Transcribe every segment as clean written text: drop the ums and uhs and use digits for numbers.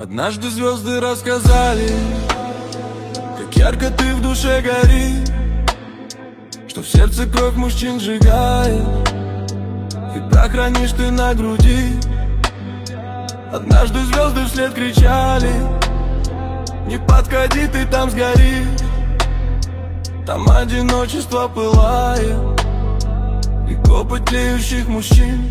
Однажды звезды рассказали, как ярко ты в душе горишь, что в сердце кровь мужчин сжигает, всегда хранишь ты на груди. Однажды звезды вслед кричали: не подходи, ты там сгоришь. Там одиночество пылает и копоть тлеющих мужчин.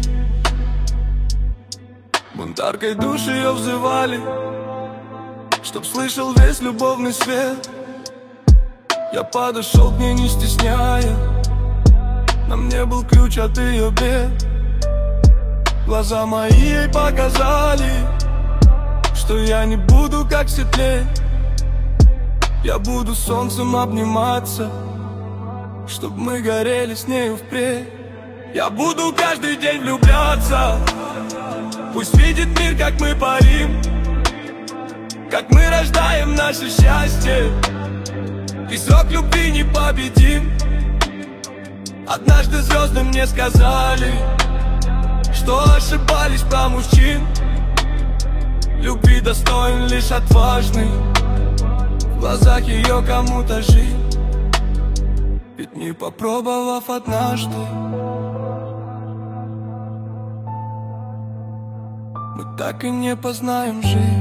Бунтаркой души ее взывали, чтоб слышал весь любовный свет. Я подошел к ней, не стесняя, на мне был ключ от ее бед. Глаза мои ей показали, что я не буду как все тлеть. Я буду солнцем обниматься, чтоб мы горели с нею впредь. Я буду каждый день влюбляться, пусть видит мир, как мы парим, как мы рождаем наше счастье. Песок любви непобедим. Однажды звезды мне сказали, что ошибались про мужчин. Любви достоин лишь отважный, в глазах ее кому-то жить. Ведь не попробовав однажды, мы так и не познаем жизнь.